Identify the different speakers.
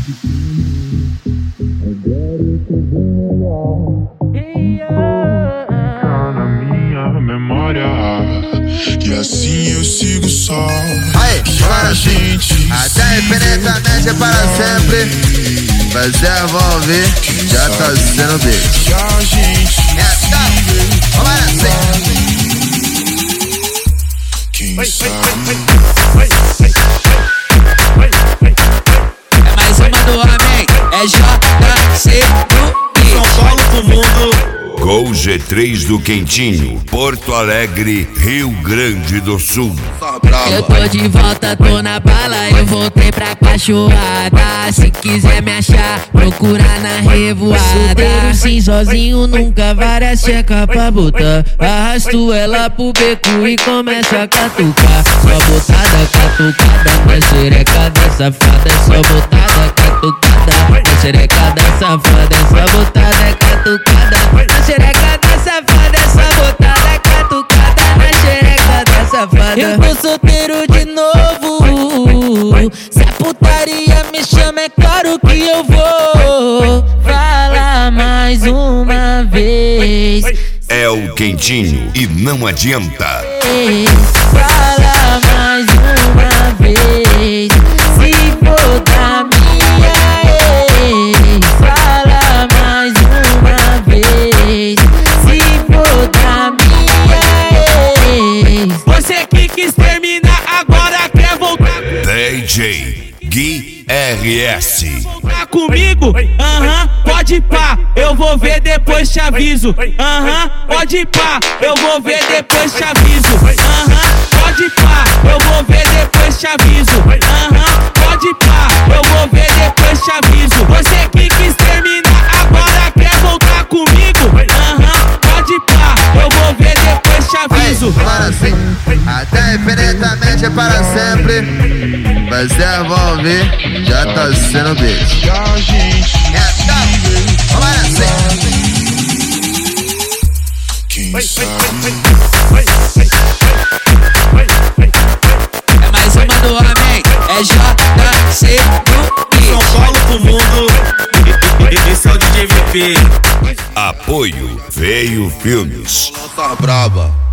Speaker 1: Fica na minha memória e assim eu sigo só.
Speaker 2: Aí, para gente, até infinitamente para sempre. Mas é, vão ouvir, já tá sendo beijo.
Speaker 1: Que a gente
Speaker 2: Vamos assim.
Speaker 1: quem sabe.
Speaker 3: É mais uma do homem, é JC do
Speaker 4: São Paulo pro mundo.
Speaker 5: Gol G3 do Quentinho, Porto Alegre, Rio Grande do Sul.
Speaker 3: Eu tô de volta, tô na bala, eu voltei pra cachoada. Se quiser me achar, procura na revoada. Sim, sozinho nunca, várias checa pra botar. Arrasto ela pro beco e começa a catucar. Só botada, catucada, na xereca da safada. Só botada, catucada, na xereca da safada. Só botada, catucada, na xereca da safada. Só botada, catucada, na xereca da safada. Eu tô solteiro de novo. Se a putaria me chama, é claro que eu vou. Fala mais uma vez.
Speaker 5: É o Quentinho e não adianta.
Speaker 3: Fala mais uma vez. Se for da minha ex. Fala mais uma vez. Se for da minha ex.
Speaker 4: Você que quis terminar, agora quer voltar
Speaker 5: DJ Gui RS.
Speaker 4: voltar comigo? Pode pá, eu vou ver depois te aviso. Pode pá, eu vou ver depois te aviso. Pode pá, eu vou ver depois te aviso. Pode pá, eu vou ver depois te aviso. Você que quis terminar, agora quer voltar comigo? Pode pá, eu vou ver depois te aviso.
Speaker 2: Para assim, até infinitamente para sempre. Mas é, vão ouvir, já tá sendo beijo.
Speaker 1: Que a gente
Speaker 2: Vamos assim.
Speaker 1: quem sabe.
Speaker 3: É mais uma do homem, é JC do
Speaker 4: São Paulo pro mundo. Esse é o DJ VP.
Speaker 5: Apoio Veio Filmes.
Speaker 2: Nossa braba.